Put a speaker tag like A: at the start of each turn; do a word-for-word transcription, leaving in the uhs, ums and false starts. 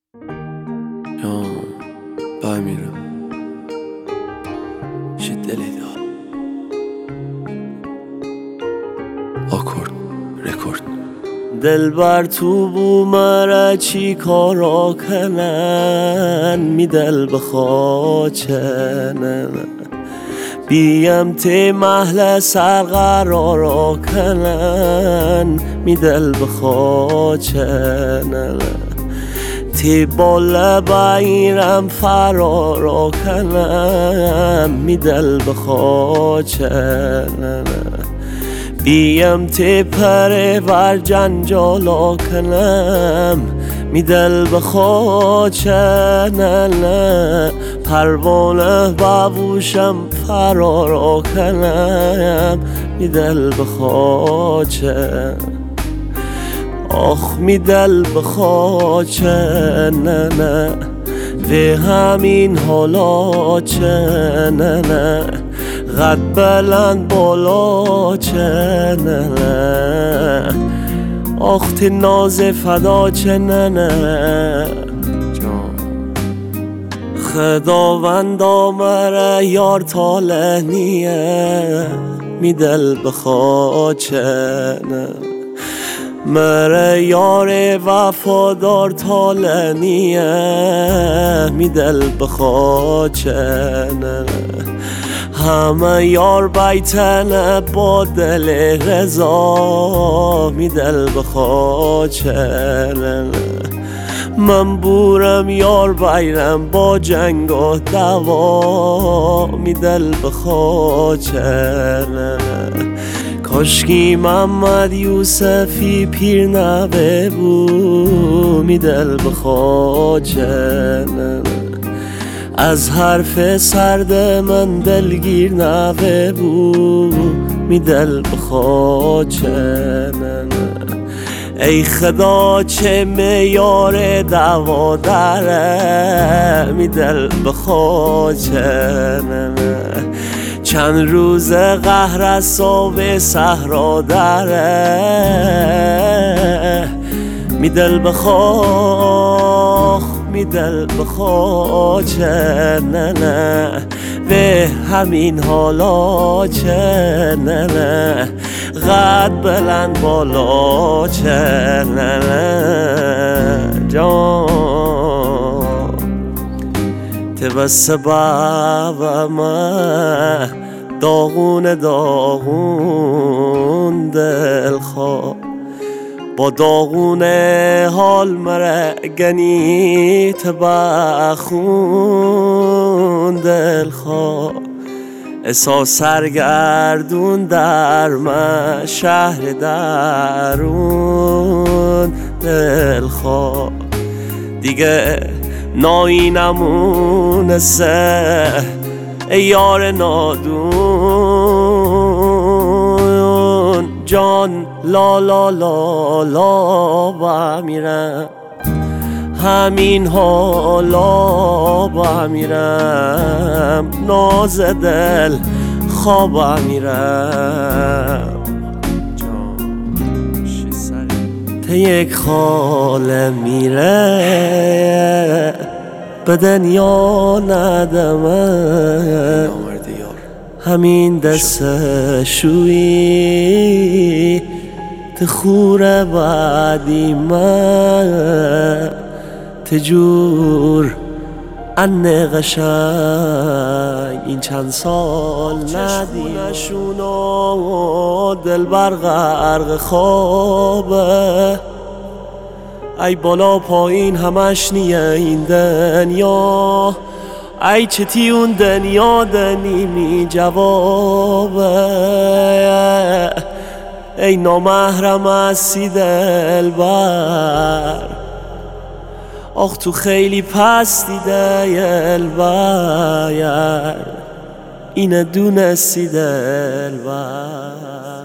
A: Ja, bei mir شدلیدا آکورد رکورد دلبر تو بو مرا چی کارا کنن می دل بخواچنن بیم تی محل سر قرارا کنن می دل بخواچنن تی بالا بایرم فرارا کنم می دل بخواچنن بیم تی پره ور جنجالا کنم می دل بخواچنن پروانه ببوشم فرارا کنم می دل بخواچنن آخ می دل بخواچنن و همین حالا چننه قد بلند بالا چننه آخ تی ناز فدا چننه خداوندا مرا یار تالنیه می دل بخواچنه مرا یار وفادار تالنیه می دل بخواچنه همه یار بیتنه با دل رضا می دل بخواچنه من بورم یار بیرم با جنگ و دوا می دل بخواچنه کاشکی محمد یوسفی پیر نوه بو می دل بخواچنه از حرف سرد من دلگیر نوه بو می دل بخواچنه ای خدا چه میار دوا داره می دل بخواچنه چند روز قهر از صاحب صحرا داره می دل بخواخ می دل بخواچنه و همین حالا چننه قد بلند بالا چننه جان تبسه بابا داغون داغون دلخواه با داغون حال مرا گنی تبخون دلخواه احساس سرگردون در من شهر درون دلخواه دیگه نایی نمونسه ای یار نادون جان لا لا لا لا با میرم همین حالا با میرم ناز دل خواب میرم ته یک خاله میره به دنیا ندمه همین دست شویی تخور بعدی من تجور انه قشنگ این چند سال ندیمشون و دل بر غرق خوابه ای بالا پایین همش نیه این دنیا ای چتی اون دنیا دنیمی جوابه ای نامحرم هستی دلبر آخ تو خیلی پستی دلبر اینه دونستی دلبر